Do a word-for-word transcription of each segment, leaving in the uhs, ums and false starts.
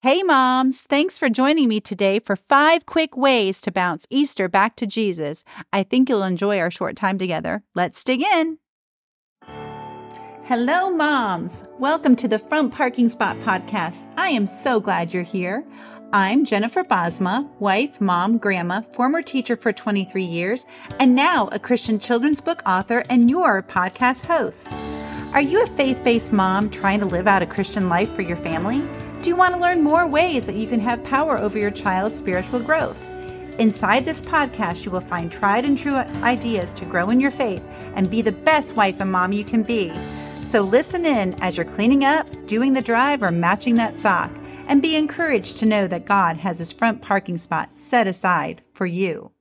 Hey moms, thanks for joining me today for five quick ways to bounce Easter back to Jesus. I think you'll enjoy our short time together. Let's dig in. Hello moms, welcome to the Front Parking Spot podcast. I am so glad you're here. I'm Jennifer Bosma, wife, mom, grandma, former teacher for twenty-three years, and now a Christian children's book author and your podcast host. Are you a faith-based mom trying to live out a Christian life for your family? Do you want to learn more ways that you can have power over your child's spiritual growth? Inside this podcast, you will find tried and true ideas to grow in your faith and be the best wife and mom you can be. So listen in as you're cleaning up, doing the drive, or matching that sock, and be encouraged to know that God has His front parking spot set aside for you.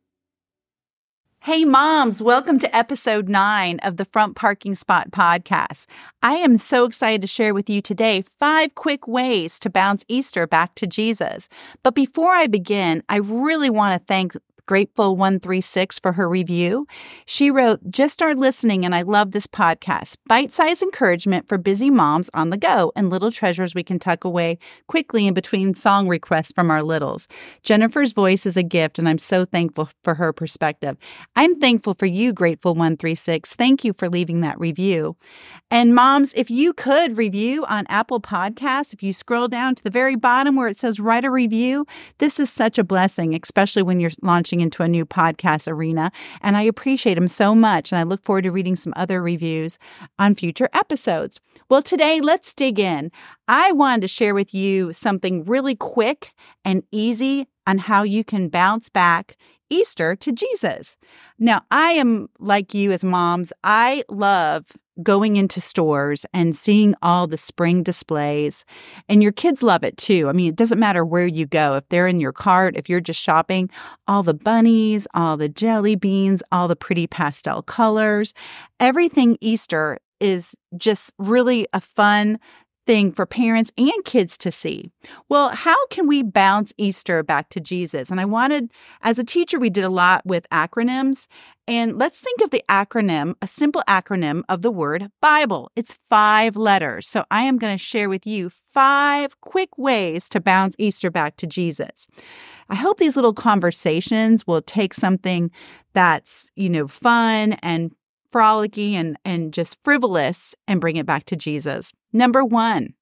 Hey moms, welcome to episode nine of the Front Parking Spot podcast. I am so excited to share with you today five quick ways to bounce Easter back to Jesus. But before I begin, I really want to thank Grateful one three six for her review. She wrote, "Just started listening and I love this podcast. Bite-sized encouragement for busy moms on the go and little treasures we can tuck away quickly in between song requests from our littles. Jennifer's voice is a gift and I'm so thankful for her perspective." I'm thankful for you, Grateful one three six. Thank you for leaving that review. And moms, if you could review on Apple Podcasts, if you scroll down to the very bottom where it says write a review, this is such a blessing, especially when you're launching into a new podcast arena, and I appreciate them so much, and I look forward to reading some other reviews on future episodes. Well, today, let's dig in. I wanted to share with you something really quick and easy on how you can bounce back Easter to Jesus. Now, I am like you as moms. I love going into stores and seeing all the spring displays, and your kids love it too. I mean, it doesn't matter where you go. If they're in your cart, if you're just shopping, all the bunnies, all the jelly beans, all the pretty pastel colors, everything Easter is just really a fun thing for parents and kids to see. Well, how can we bounce Easter back to Jesus? And I wanted, as a teacher, we did a lot with acronyms. And let's think of the acronym, a simple acronym of the word Bible. It's five letters. So I am going to share with you five quick ways to bounce Easter back to Jesus. I hope these little conversations will take something that's, you know, fun and frolicky and, and just frivolous and bring it back to Jesus. Number one,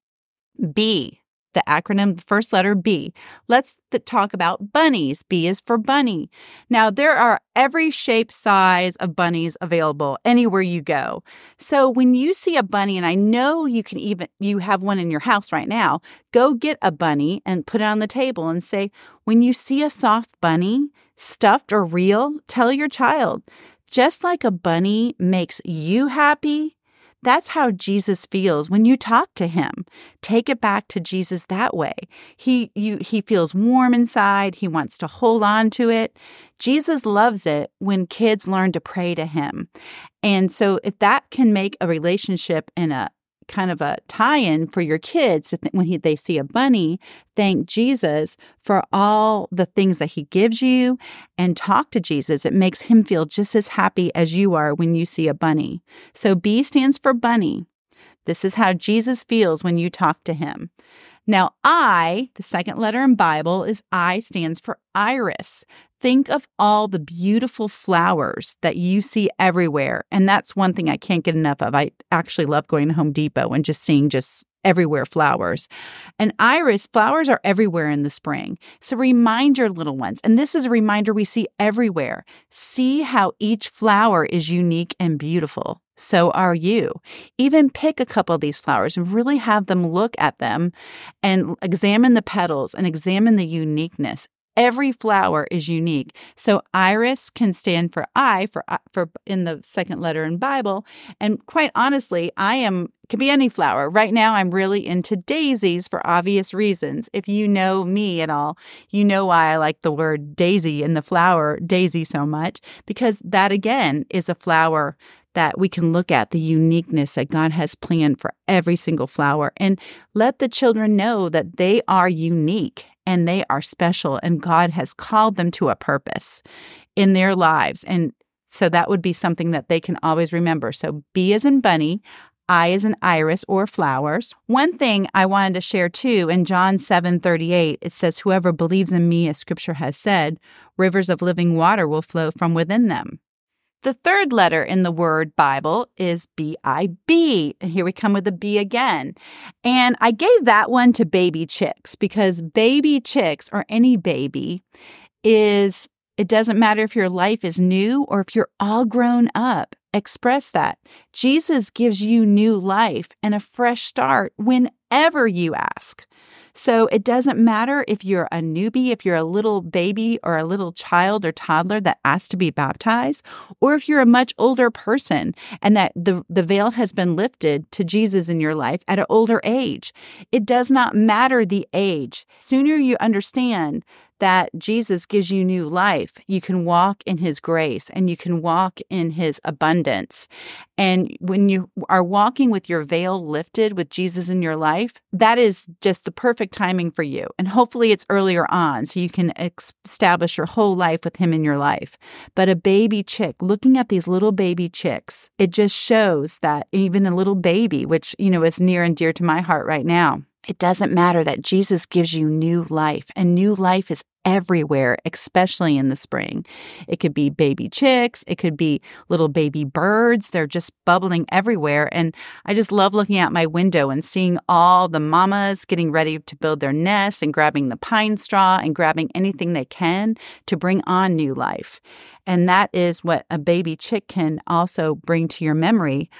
B, the acronym, the first letter B. Let's th- talk about bunnies. B is for bunny. Now, there are every shape, size of bunnies available anywhere you go. So when you see a bunny, and I know you can even, you have one in your house right now, go get a bunny and put it on the table and say, when you see a soft bunny, stuffed or real, tell your child, just like a bunny makes you happy, that's how Jesus feels when you talk to him. Take it back to Jesus that way. He you he feels warm inside. He wants to hold on to it. Jesus loves it when kids learn to pray to him. And so if that can make a relationship and a kind of a tie-in for your kids to th- when he, they see a bunny, thank Jesus for all the things that he gives you and talk to Jesus. It makes him feel just as happy as you are when you see a bunny. So B stands for bunny. This is how Jesus feels when you talk to him. Now, I, the second letter in Bible, is I stands for iris. Think of all the beautiful flowers that you see everywhere. And that's one thing I can't get enough of. I actually love going to Home Depot and just seeing just everywhere flowers. And iris, flowers are everywhere in the spring. So remind your little ones. And this is a reminder we see everywhere. See how each flower is unique and beautiful. So are you. Even pick a couple of these flowers and really have them look at them and examine the petals and examine the uniqueness. Every flower is unique. So iris can stand for I for for in the second letter in Bible. And quite honestly, I am could be any flower. Right now, I'm really into daisies for obvious reasons. If you know me at all, you know why I like the word daisy and the flower daisy so much, because that again is a flower that we can look at the uniqueness that God has planned for every single flower and let the children know that they are unique and they are special and God has called them to a purpose in their lives. And so that would be something that they can always remember. So B as in bunny, I as in iris or flowers. One thing I wanted to share too, in John seven thirty-eight, it says, whoever believes in me, as scripture has said, rivers of living water will flow from within them. The third letter in the word Bible is B I B. And here we come with the B again. And I gave that one to baby chicks because baby chicks or any baby is, it doesn't matter if your life is new or if you're all grown up. Express that. Jesus gives you new life and a fresh start whenever you ask. So it doesn't matter if you're a newbie, if you're a little baby or a little child or toddler that asks to be baptized, or if you're a much older person and that the, the veil has been lifted to Jesus in your life at an older age. It does not matter the age. Sooner you understand that Jesus gives you new life, you can walk in his grace and you can walk in his abundance. And when you are walking with your veil lifted with Jesus in your life, that is just the perfect timing for you. And hopefully it's earlier on so you can ex- establish your whole life with him in your life. But a baby chick, looking at these little baby chicks, it just shows that even a little baby, which, you know, is near and dear to my heart right now, it doesn't matter that Jesus gives you new life, and new life is everywhere, especially in the spring. It could be baby chicks. It could be little baby birds. They're just bubbling everywhere. And I just love looking out my window and seeing all the mamas getting ready to build their nests and grabbing the pine straw and grabbing anything they can to bring on new life. And that is what a baby chick can also bring to your memory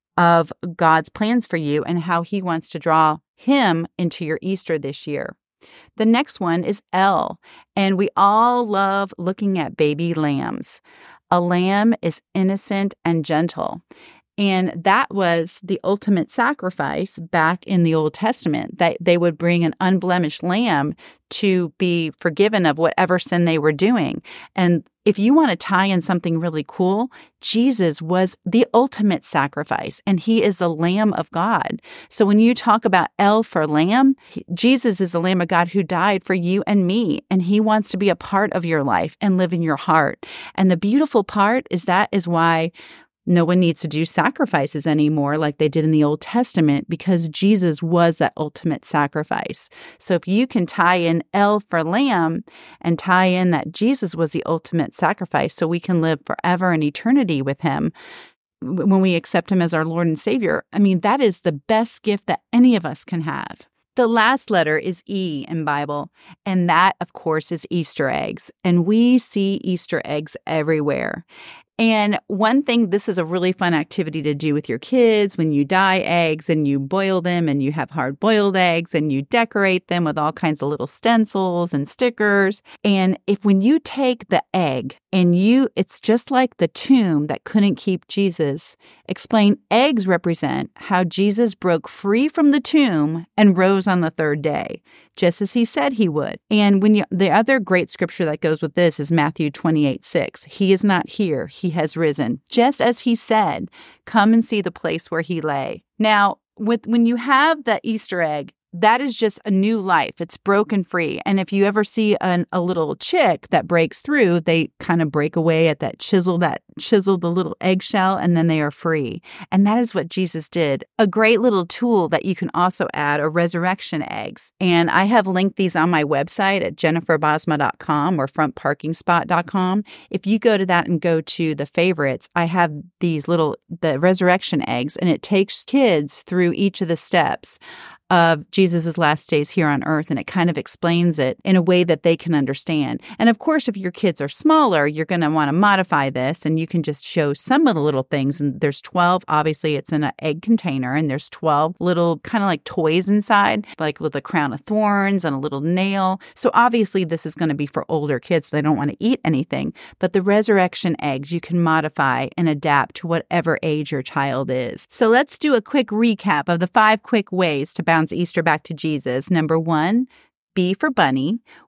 of God's plans for you and how he wants to draw him into your Easter this year. The next one is L, and we all love looking at baby lambs. A lamb is innocent and gentle. And that was the ultimate sacrifice back in the Old Testament, that they would bring an unblemished lamb to be forgiven of whatever sin they were doing. And if you want to tie in something really cool, Jesus was the ultimate sacrifice, and he is the Lamb of God. So when you talk about L for lamb, Jesus is the Lamb of God who died for you and me, and he wants to be a part of your life and live in your heart. And the beautiful part is that is why no one needs to do sacrifices anymore like they did in the Old Testament, because Jesus was that ultimate sacrifice. So if you can tie in L for lamb and tie in that Jesus was the ultimate sacrifice so we can live forever and eternity with him when we accept him as our Lord and Savior, I mean, that is the best gift that any of us can have. The last letter is E in Bible, and that, of course, is Easter eggs. And we see Easter eggs everywhere. And one thing, this is a really fun activity to do with your kids when you dye eggs and you boil them and you have hard-boiled eggs and you decorate them with all kinds of little stencils and stickers. And if when you take the egg and you, it's just like the tomb that couldn't keep Jesus, explain eggs represent how Jesus broke free from the tomb and rose on the third day, just as he said he would. And when you, the other great scripture that goes with this is Matthew twenty-eight six. He is not here. He has risen, just as he said. Come and see the place where he lay. Now, with when you have that Easter egg, that is just a new life. It's broken free. And if you ever see an, a little chick that breaks through, they kind of break away at that chisel, that chisel the little eggshell, and then they are free. And that is what Jesus did. A great little tool that you can also add are resurrection eggs. And I have linked these on my website at jennifer bosma dot com or front parking spot dot com. If you go to that and go to the favorites, I have these little, the resurrection eggs, and it takes kids through each of the steps of Jesus' last days here on earth, and it kind of explains it in a way that they can understand. And of course, if your kids are smaller, you're going to want to modify this, and you can just show some of the little things. And there's twelve, obviously it's in an egg container, and there's twelve little kind of like toys inside, like with a crown of thorns and a little nail. So obviously this is going to be for older kids, so they don't want to eat anything. But the resurrection eggs, you can modify and adapt to whatever age your child is. So let's do a quick recap of the five quick ways to bounce Easter back to Jesus. Number one, B for bunny.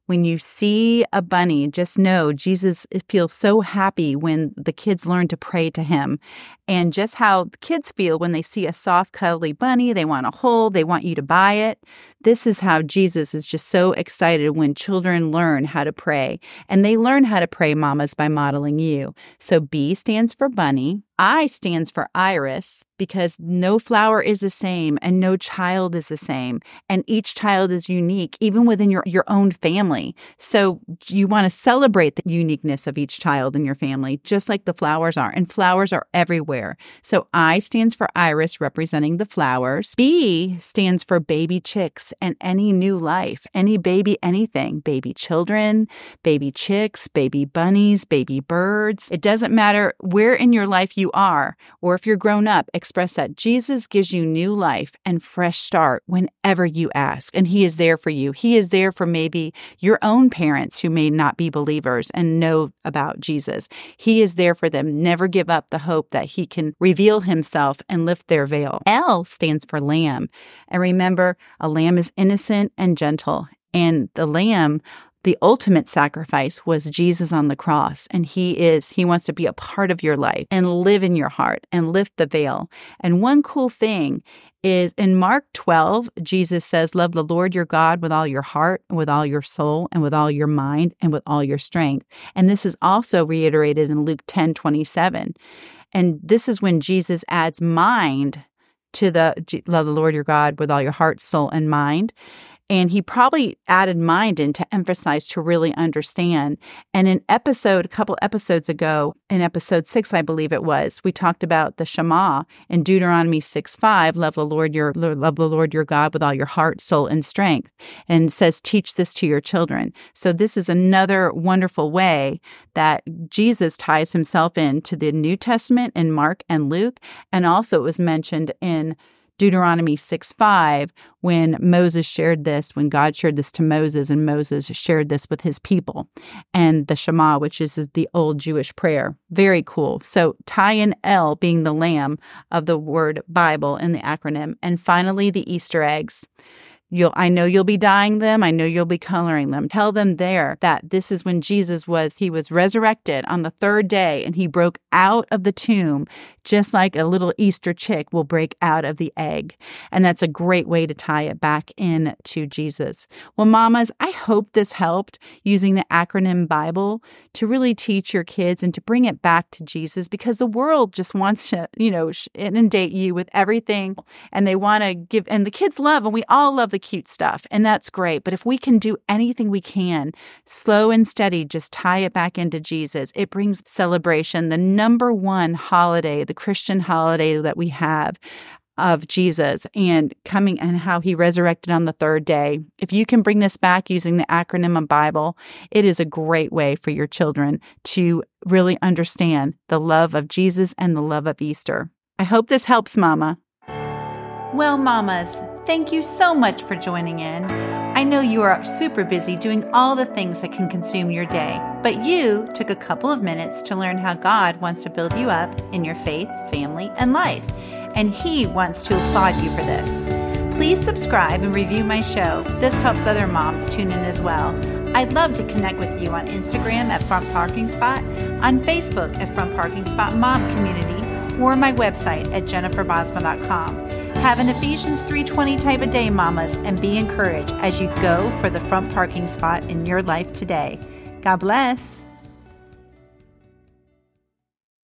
when you see a bunny, just know Jesus feels so happy when the kids learn to pray to him. And just how kids feel when they see a soft, cuddly bunny, they want to hold, they want you to buy it. This is how Jesus is just so excited when children learn how to pray. And they learn how to pray, mamas, by modeling you. So B stands for bunny. I stands for iris, because no flower is the same and no child is the same. And each child is unique, even within your, your own family. So you want to celebrate the uniqueness of each child in your family, just like the flowers are. And flowers are everywhere. So I stands for iris, representing the flowers. B stands for baby chicks and any new life, any baby anything, baby children, baby chicks, baby bunnies, baby birds. It doesn't matter where in your life you are, or if you're grown up, express that Jesus gives you new life and fresh start whenever you ask. And he is there for you. He is there for maybe your own parents who may not be believers and know about Jesus. He is there for them. Never give up the hope that he can reveal himself and lift their veil. L stands for lamb. And remember, a lamb is innocent and gentle. And the lamb, the ultimate sacrifice, was Jesus on the cross. And he is, he wants to be a part of your life and live in your heart and lift the veil. And one cool thing is in Mark twelve, Jesus says, love the Lord your God with all your heart, and with all your soul, and with all your mind, and with all your strength. And this is also reiterated in Luke ten twenty-seven. And this is when Jesus adds mind to the love the Lord your God with all your heart, soul, and mind. And he probably added mind in to emphasize, to really understand. And in episode, a couple episodes ago, in episode six, I believe it was, we talked about the Shema in Deuteronomy six five, love the Lord your love the Lord your God with all your heart, soul, and strength. And it says, teach this to your children. So this is another wonderful way that Jesus ties himself into the New Testament in Mark and Luke. And also it was mentioned in Deuteronomy six five, when Moses shared this, when God shared this to Moses, and Moses shared this with his people, and the Shema, which is the old Jewish prayer. Very cool. So tie in L being the lamb of the word Bible in the acronym. And finally, the Easter eggs. You'll, I know you'll be dyeing them. I know you'll be coloring them. Tell them there that this is when Jesus was, he was resurrected on the third day, and he broke out of the tomb, just like a little Easter chick will break out of the egg. And that's a great way to tie it back in to Jesus. Well, mamas, I hope this helped, using the acronym Bible to really teach your kids and to bring it back to Jesus, because the world just wants to, you know, inundate you with everything, and they want to give, and the kids love, and we all love the cute stuff, and that's great. But if we can do anything we can, slow and steady, just tie it back into Jesus, it brings celebration. The number one holiday, the Christian holiday that we have of Jesus and coming and how he resurrected on the third day. If you can bring this back using the acronym of Bible, it is a great way for your children to really understand the love of Jesus and the love of Easter. I hope this helps, Mama. Well, mamas, thank you so much for joining in. I know you are super busy doing all the things that can consume your day, but you took a couple of minutes to learn how God wants to build you up in your faith, family, and life, and he wants to applaud you for this. Please subscribe and review my show. This helps other moms tune in as well. I'd love to connect with you on Instagram at Front Parking Spot, on Facebook at Front Parking Spot Mom Community, or my website at jennifer bosma dot com. Have an Ephesians three twenty type of day, mamas, and be encouraged as you go for the front parking spot in your life today. God bless.